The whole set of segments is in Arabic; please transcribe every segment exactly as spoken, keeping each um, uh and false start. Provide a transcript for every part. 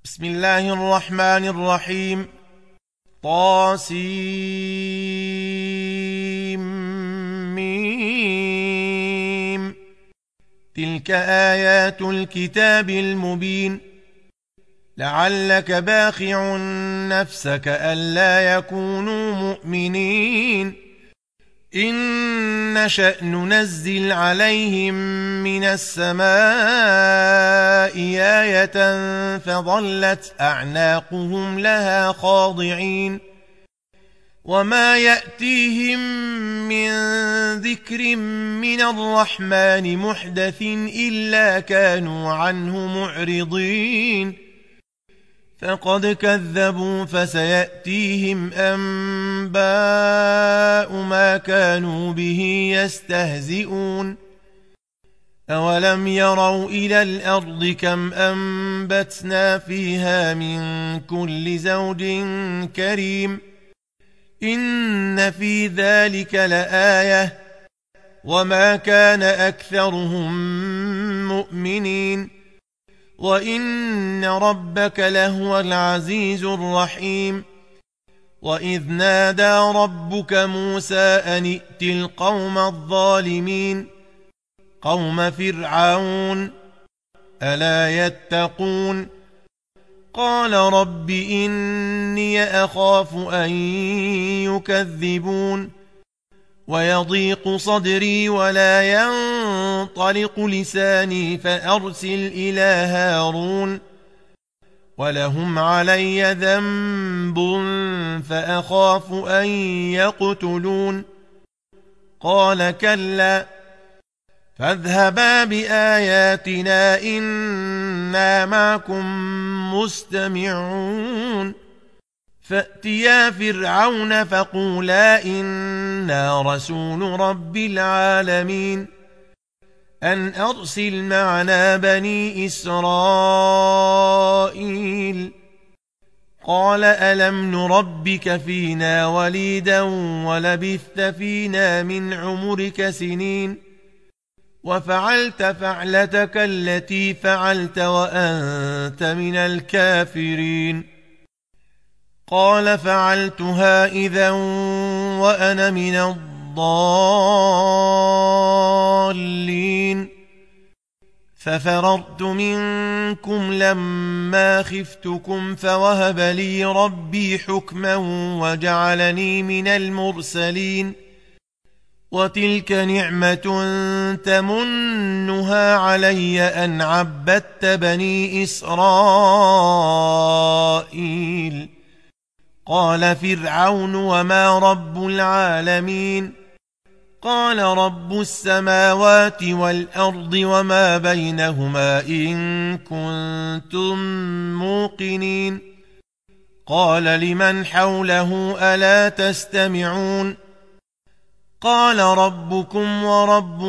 بسم الله الرحمن الرحيم. طاسيم. تلك آيات الكتاب المبين. لعلك باخع نفسك ألا يكونوا مؤمنين إن نشأ ننزل عليهم من السماء آية فظلت أعناقهم لها خاضعين وما يأتيهم من ذكر من الرحمن محدث إلا كانوا عنه معرضين فقد كذبوا فسيأتيهم أنباء ما كانوا به يستهزئون أولم يروا إلى الأرض كم أنبتنا فيها من كل زوج كريم إن في ذلك لآية وما كان أكثرهم مؤمنين وإن ربك لهو العزيز الرحيم. وإذ نادى ربك موسى أن ائت القوم الظالمين قوم فرعون ألا يتقون قال رب إني أخاف أن يكذبون ويضيق صدري ولا ينطلق لساني فأرسل إلى هارون ولهم علي ذنب فأخاف أن يقتلون قال كلا فاذهبا بآياتنا إنا معكم مستمعون فأتيا فرعون فقولا إنا رسول رب العالمين أن أرسل معنا بني إسرائيل قال ألم نربك فينا وليدا ولبثت فينا من عمرك سنين وفعلت فعلتك التي فعلت وأنت من الكافرين قال فعلتها إذا وأنا من الضالين ففررت منكم لما خفتكم فوهب لي ربي حكما وجعلني من المرسلين وتلك نعمة تمنها علي أن عبدت بني إسرائيل قال فرعون وما رب العالمين قال رب السماوات والأرض وما بينهما إن كنتم موقنين قال لمن حوله ألا تستمعون قال ربكم ورب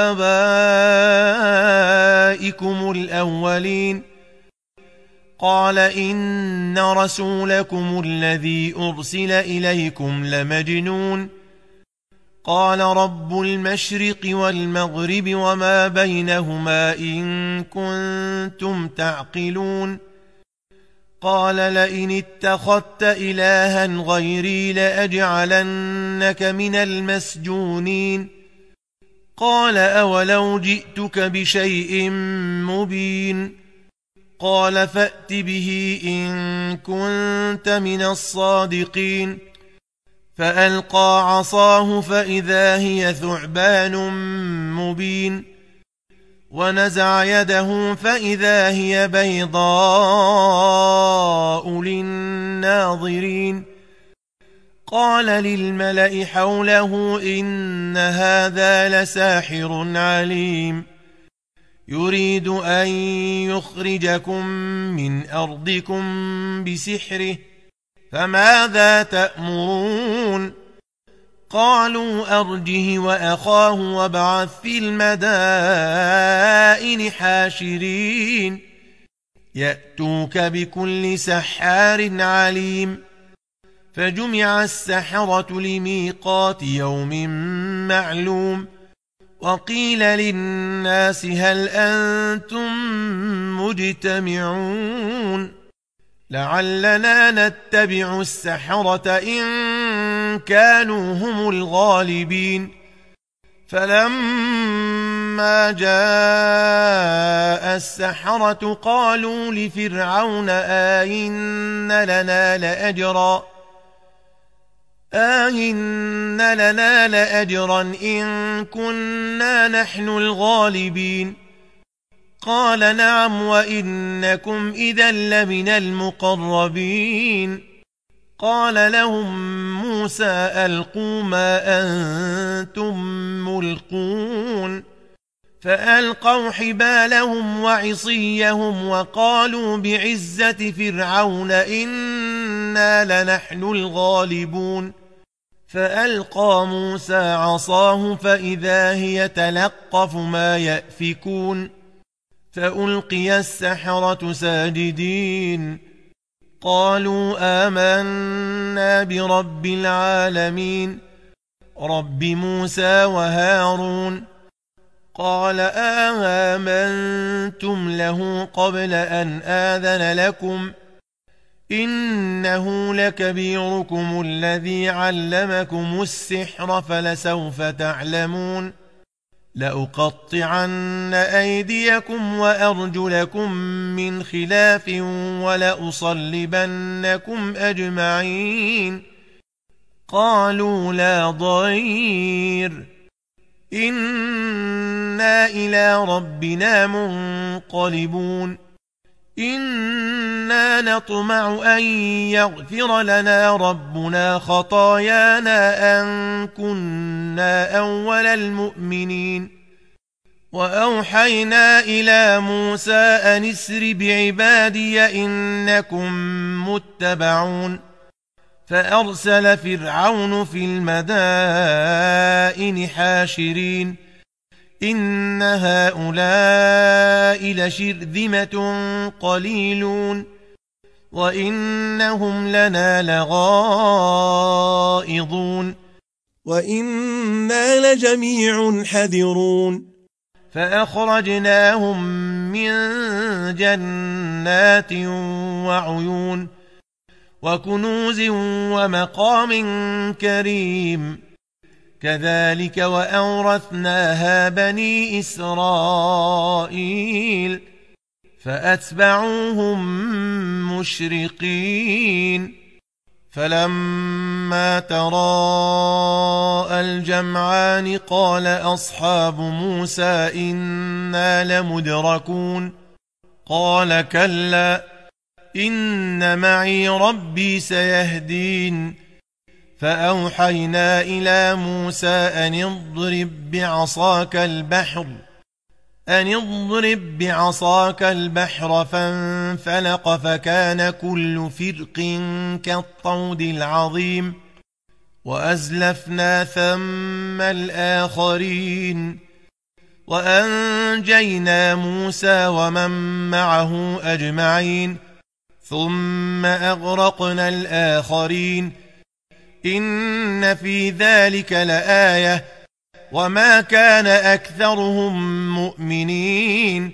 آبائكم الأولين قال إن رسولكم الذي أرسل إليكم لمجنون قال رب المشرق والمغرب وما بينهما إن كنتم تعقلون قال لئن اتخذت إلها غيري لأجعلنك من المسجونين قال أولو جئتك بشيء مبين قال فأت به إن كنت من الصادقين فألقى عصاه فإذا هي ثعبان مبين ونزع يده فإذا هي بيضاء للناظرين قال للملأ حوله إن هذا لساحر عليم يريد أن يخرجكم من أرضكم بسحره فماذا تأمرون قالوا أرجه وأخاه وابعث في المدائن حاشرين يأتوك بكل سحار عليم فجمع السحرة لميقات يوم معلوم وقيل للناس هل أنتم مجتمعون لعلنا نتبع السحرة إن كانوا هم الغالبين فلما جاء السحرة قالوا لفرعون آئن لنا لأجرا آئن لنا لأجرا إن كنا نحن الغالبين قال نعم وإنكم إذا لمن المقربين قال لهم موسى ألقوا ما أنتم ملقون فألقوا حبالهم وعصيهم وقالوا بعزة فرعون إنا لنحن الغالبون فألقى موسى عصاه فإذا هي تلقف ما يأفكون فألقي السحرة ساجدين قالوا آمنا برب العالمين رب موسى وهارون قال آمنتم له قبل أن آذن لكم إنه لكبيركم الذي علمكم السحر فلسوف تعلمون لأقطعن أيديكم وأرجلكم من خلاف ولأصلبنكم أجمعين قالوا لا ضير إنا إلى ربنا منقلبون إنا نطمع أن يغفر لنا ربنا خطايانا أن كنا أول المؤمنين وأوحينا إلى موسى أن اسر بعبادي إنكم متبعون فأرسل فرعون في المدائن حاشرين إن هؤلاء لشرذمة قليلون وإنهم لنا لغائظون وإنا لجميع حذرون فأخرجناهم من جنات وعيون وكنوز ومقام كريم كذلك وأورثناها بني إسرائيل فأتبعوهم مشرقين فلما تراءى الجمعان قال أصحاب موسى إنا لمدركون قال كلا إن معي ربي سيهدين فأوحينا إلى موسى أن اضرب بعصاك البحر أن اضرب بعصاك البحر فانفلق فكان كل فرق كالطود العظيم وأزلفنا ثم الآخرين وأنجينا موسى ومن معه أجمعين ثم أغرقنا الآخرين إن في ذلك لآية وما كان أكثرهم مؤمنين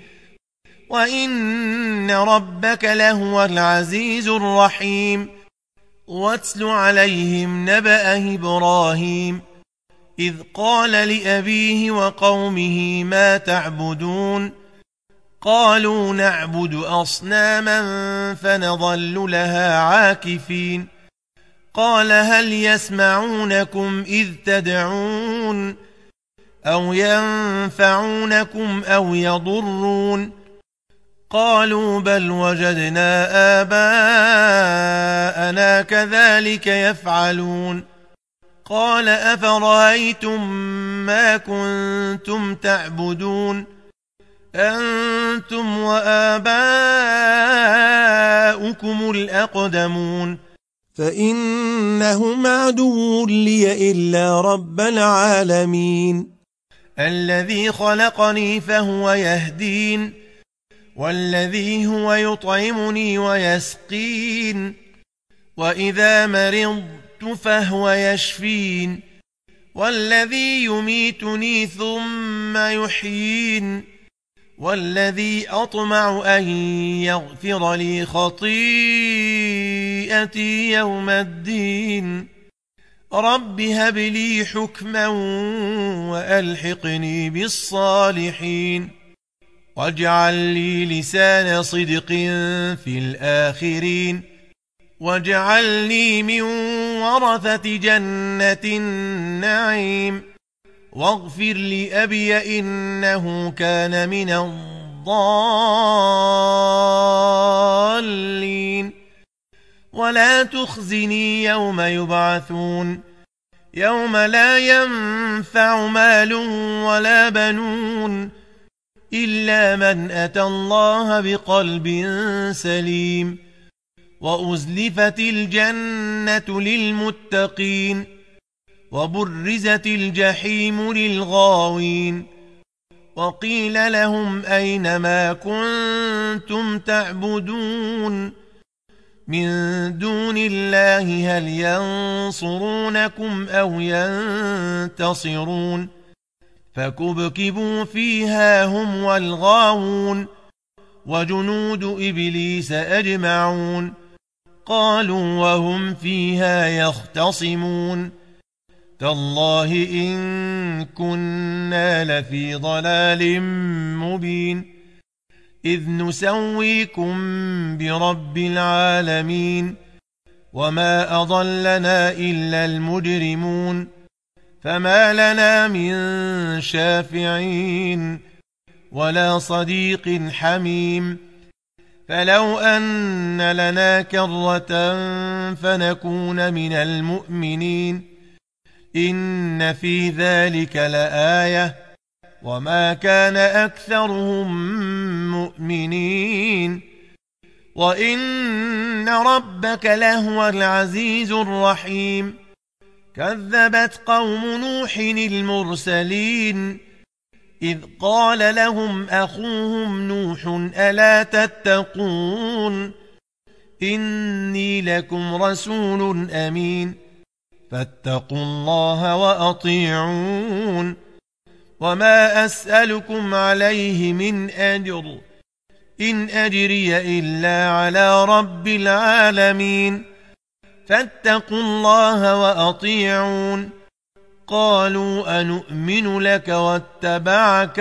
وإن ربك لهو العزيز الرحيم واتل عليهم نبأ إبراهيم إذ قال لأبيه وقومه ما تعبدون قالوا نعبد أصناما فنظل لها عاكفين قال هل يسمعونكم إذ تدعون أو ينفعونكم أو يضرون قالوا بل وجدنا آباءنا كذلك يفعلون قال أفرأيتم ما كنتم تعبدون أنتم وآباؤكم الأقدمون فإنهم عدو لي إلا رب العالمين الذي خلقني فهو يهدين والذي هو يطعمني ويسقين وإذا مرضت فهو يشفين والذي يميتني ثم يحيين والذي أطمع أن يغفر لي خطيئتي يوم الدين رب هب لي حكما وألحقني بالصالحين واجعل لي لسان صدق في الآخرين واجعلني من ورثة جنة النعيم واغفر لأبي إنه كان من الضالين ولا تخزني يوم يبعثون يوم لا ينفع مال ولا بنون إلا من أتى الله بقلب سليم وأزلفت الجنة للمتقين وبرزت الجحيم للغاوين وقيل لهم أين ما كنتم تعبدون من دون الله هل ينصرونكم أو ينتصرون فكبكبوا فيها هم والغاوون وجنود إبليس أجمعون قالوا وهم فيها يختصمون تالله إن كنا لفي ضلال مبين إذ نسويكم برب العالمين وما أضلنا إلا المجرمون فما لنا من شافعين ولا صديق حميم فلو أن لنا كرة فنكون من المؤمنين إن في ذلك لآية وما كان أكثرهم مؤمنين وإن ربك لهو العزيز الرحيم كذبت قوم نوح المرسلين إذ قال لهم أخوهم نوح ألا تتقون إني لكم رسول أمين فاتقوا الله وأطيعون وما أسألكم عليه من أجر إن أجري إلا على رب العالمين فاتقوا الله وأطيعون قالوا أنؤمن لك واتبعك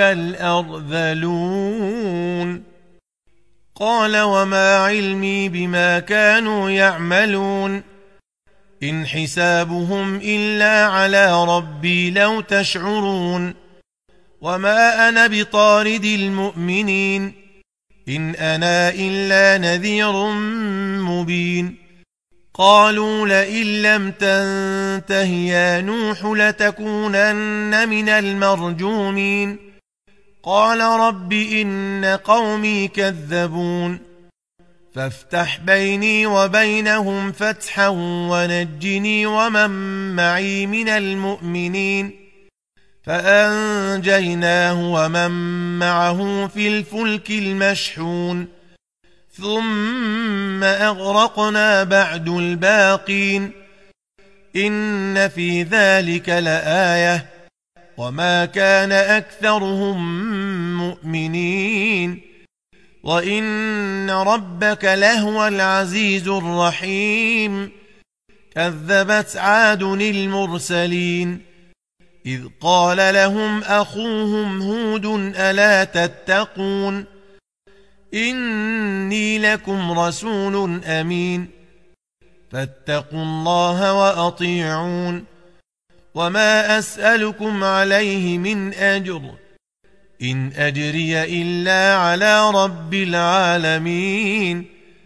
الأرذلون قال وما علمي بما كانوا يعملون إن حسابهم إلا على ربي لو تشعرون وما أنا بطارد المؤمنين إن أنا إلا نذير مبين قالوا لئن لم تنته يا نوح لتكونن من المرجومين قال رب إن قومي كذبون فافتح بيني وبينهم فتحا ونجني ومن معي من المؤمنين فأنجيناه ومن معه في الفلك المشحون ثم أغرقنا بعد الباقين إن في ذلك لآية وما كان أكثرهم مؤمنين وإن ربك لهو العزيز الرحيم كذبت عاد المرسلين إذ قال لهم أخوهم هود ألا تتقون إني لكم رسول أمين فاتقوا الله وأطيعون وما أسألكم عليه من أجر إن أجري إلا على رب العالمين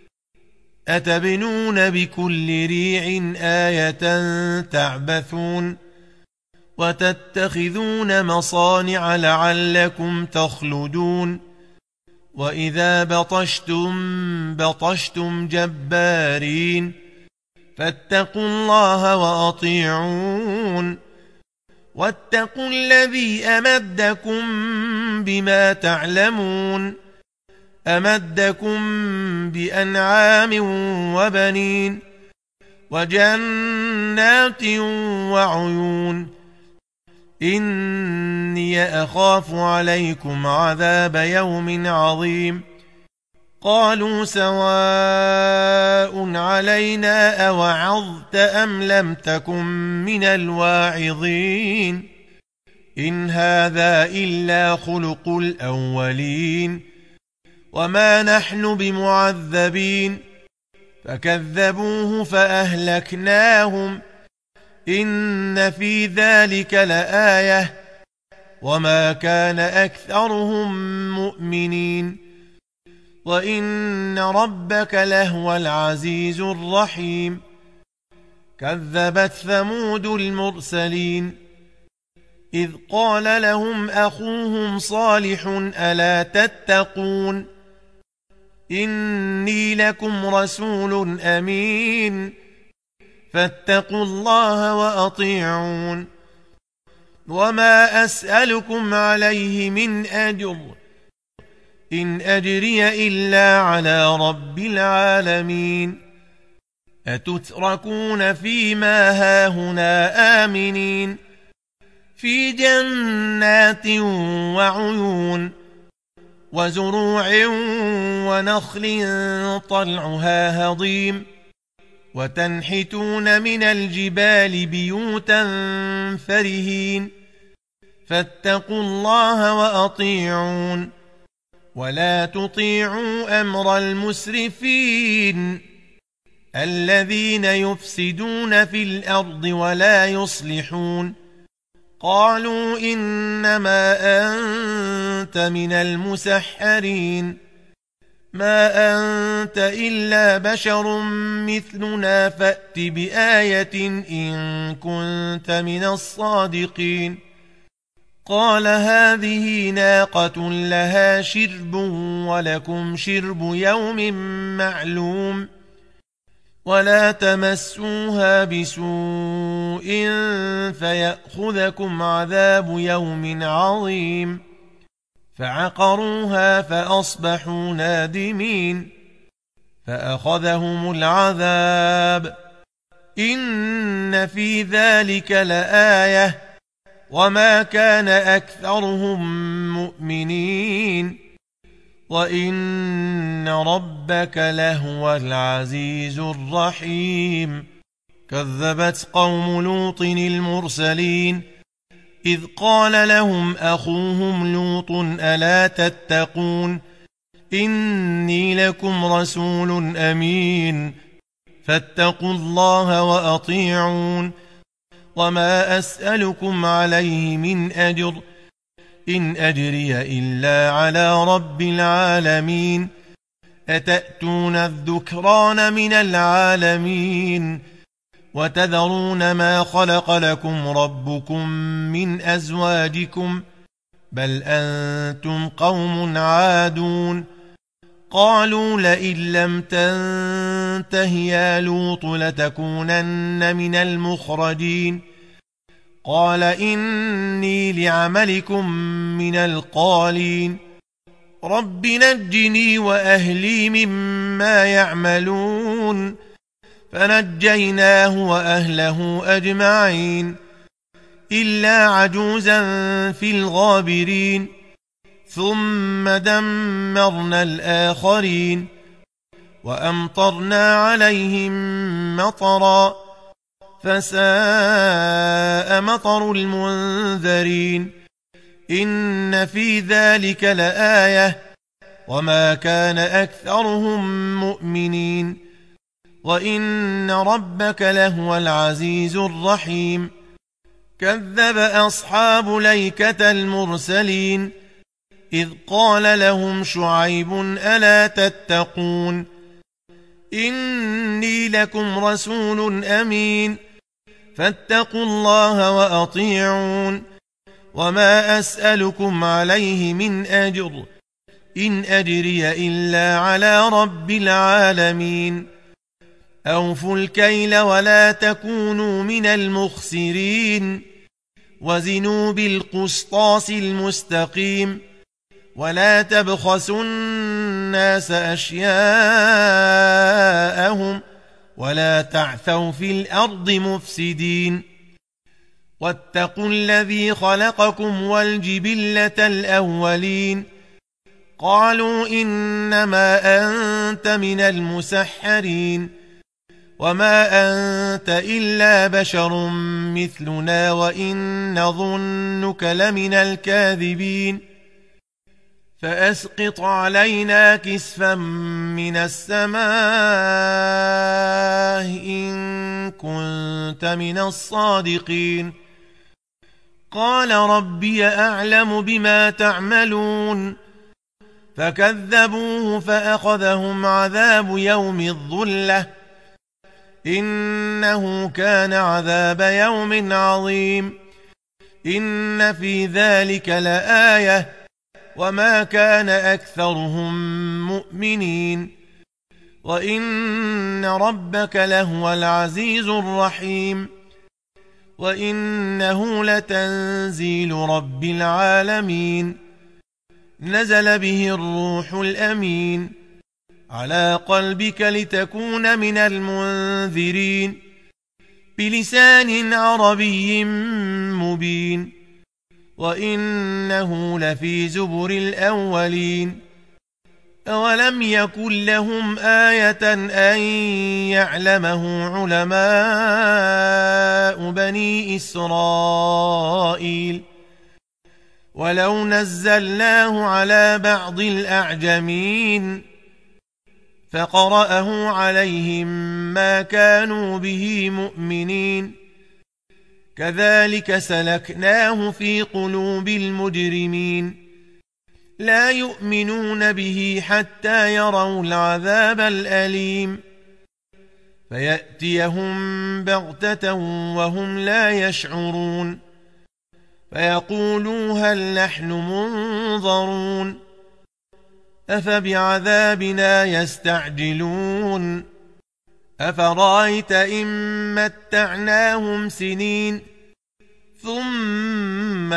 أتبنون بكل ريع آية تعبثون وتتخذون مصانع لعلكم تخلدون وإذا بطشتم بطشتم جبارين فاتقوا الله وأطيعون واتقوا الذي أمدكم بما تعلمون أمدكم بأنعام وبنين وجنات وعيون إني أخاف عليكم عذاب يوم عظيم قالوا سواء علينا أوعظت أم لم تكن من الواعظين إن هذا إلا خلق الأولين وما نحن بمعذبين فكذبوه فأهلكناهم إن في ذلك لآية وما كان أكثرهم مؤمنين وإن ربك لهو العزيز الرحيم كذبت ثمود المرسلين إذ قال لهم أخوهم صالح ألا تتقون إني لكم رسول أمين فاتقوا الله وأطيعون وما أسألكم عليه من أجر إن أجري إلا على رب العالمين أتتركون فيما هاهنا آمنين في جنات وعيون وزروع ونخل طلعها هضيم وتنحتون من الجبال بيوتا فرهين فاتقوا الله وأطيعون ولا تطيعوا أمر المسرفين الذين يفسدون في الأرض ولا يصلحون قالوا إنما أنت من المسحرين ما أنت إلا بشر مثلنا فأت بآية إن كنت من الصادقين قال هذه ناقة لها شرب ولكم شرب يوم معلوم ولا تمسوها بسوء فيأخذكم عذاب يوم عظيم فعقروها فأصبحوا نادمين فأخذهم العذاب إن في ذلك لآية وما كان أكثرهم مؤمنين وإن ربك لهو العزيز الرحيم كذبت قوم لوط المرسلين إذ قال لهم أخوهم لوط ألا تتقون إني لكم رسول أمين فاتقوا الله وأطيعون وما أسألكم عليه من أجر إن أجري إلا على رب العالمين أتأتون الذكران من العالمين وتذرون ما خلق لكم ربكم من أزواجكم بل أنتم قوم عادون قالوا لئن لم تنته يا لوط لتكونن من المخرجين قال إني لعملكم من القالين رب نجني وأهلي مما يعملون فنجيناه وأهله أجمعين إلا عجوزا في الغابرين ثم دمرنا الآخرين وأمطرنا عليهم مطرا فساء مطر المنذرين إن في ذلك لآية وما كان أكثرهم مؤمنين وإن ربك لهو العزيز الرحيم كذب أصحاب ليكة المرسلين إذ قال لهم شعيب ألا تتقون إني لكم رسول أمين فاتقوا الله وأطيعون وما أسألكم عليه من أجر إن أجري إلا على رب العالمين أوفوا الكيل ولا تكونوا من المخسرين وزنوا بالقسطاس المستقيم ولا تبخسوا الناس أشياءهم ولا تعثوا في الأرض مفسدين واتقوا الذي خلقكم والجبلة الأولين قالوا إنما أنت من المسحرين وما أنت إلا بشر مثلنا وإن نظنك لمن الكاذبين فأسقط علينا كسفا من السماء إن كنت من الصادقين قال ربي أعلم بما تعملون فكذبوه فأخذهم عذاب يوم الظلة إنه كان عذاب يوم عظيم إن في ذلك لآية وما كان أكثرهم مؤمنين وإن ربك لهو العزيز الرحيم وإنه لتنزيل رب العالمين نزل به الروح الأمين على قلبك لتكون من المنذرين بلسان عربي مبين وإنه لفي زبر الأولين أولم يكن لهم آية أن يعلمه علماء بني إسرائيل ولو نزلناه على بعض الأعجمين فقرأه عليهم ما كانوا به مؤمنين كذلك سلكناه في قلوب المجرمين لا يؤمنون به حتى يروا العذاب الأليم فيأتيهم بغتة وهم لا يشعرون فيقولوا هل نحن منظرون أفبعذابنا يستعجلون أفرأيت إن متعناهم سنين ثم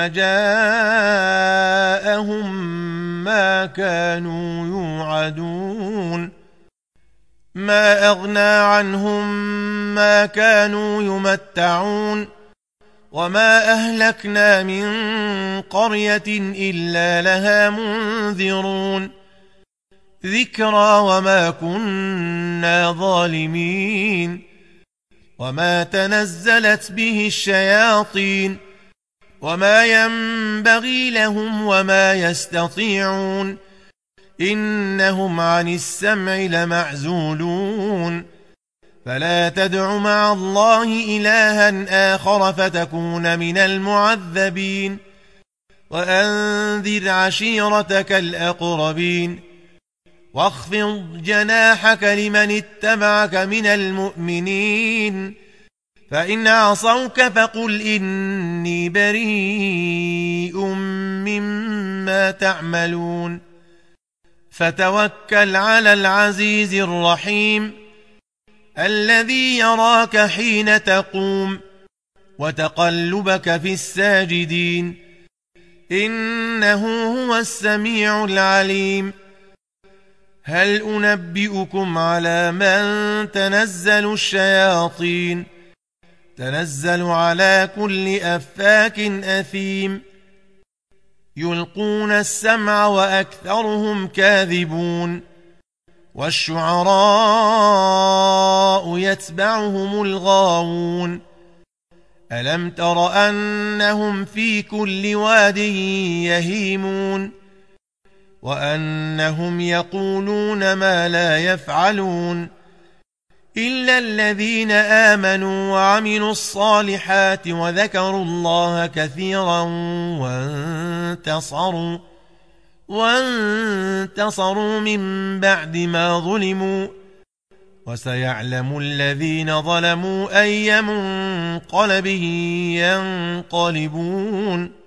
جاءهم ما كانوا يوعدون ما أغنى عنهم ما كانوا يمتعون وما أهلكنا من قرية إلا لها منذرون ذكرى وما كنا ظالمين وما تنزلت به الشياطين وما ينبغي لهم وما يستطيعون إنهم عن السمع لمعزولون فلا تدع مع الله إلها آخر فتكون من المعذبين وأنذر عشيرتك الأقربين واخفض جناحك لمن اتبعك من المؤمنين فإن عصوك فقل إني بريء مما تعملون فتوكل على العزيز الرحيم الذي يراك حين تقوم وتقلبك في الساجدين إنه هو السميع العليم هل أنبئكم على من تنزل الشياطين تنزل على كل أفاك أثيم يلقون السمع وأكثرهم كاذبون والشعراء يتبعهم الغاوون ألم تر أنهم في كل واد يهيمون وأنهم يقولون ما لا يفعلون إلا الذين آمنوا وعملوا الصالحات وذكروا الله كثيرا وانتصروا وانتصروا من بعد ما ظلموا وسيعلم الذين ظلموا أي منقلب ينقلبون